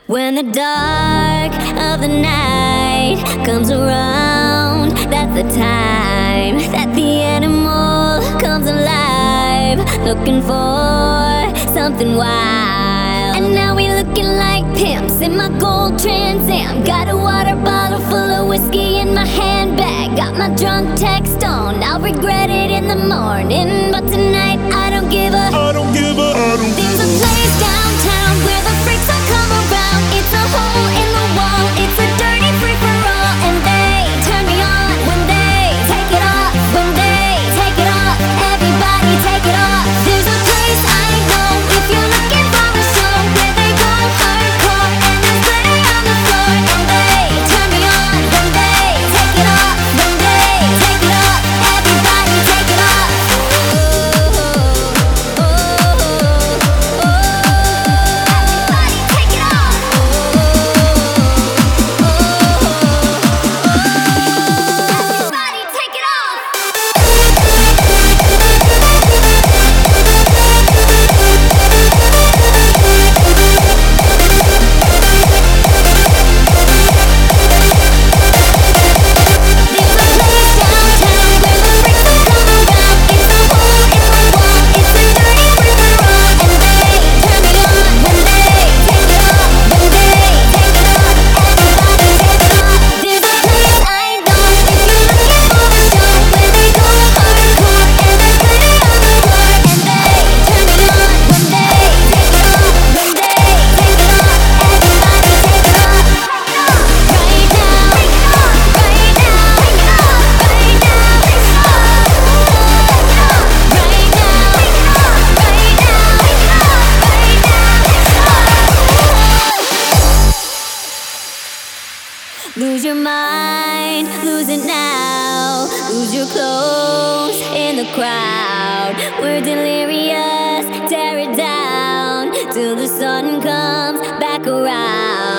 When the dark of the night comes around, that's the time that the animal comes alive, looking for something wild. And now we looking like pimps in my gold Trans Am. Got a water bottle full of whiskey in my handbag. Got my drunk text on, I'll regret it in the morning. But tonight I don't give a There's a place downtown where the freaks all come around. It's a hole in the wall, it's a dirty free-for-all. And they turn me on when they take it off. When they take it off, everybody take it off. There's a place I know if you're looking for a show where they go hardcore and there's glitter on the floor. And they turn me on when they take it off. When they take it off, everybody take it off. Lose your mind, lose it now. Lose your clothes in the crowd. We're delirious, tear it down till the sun comes back around.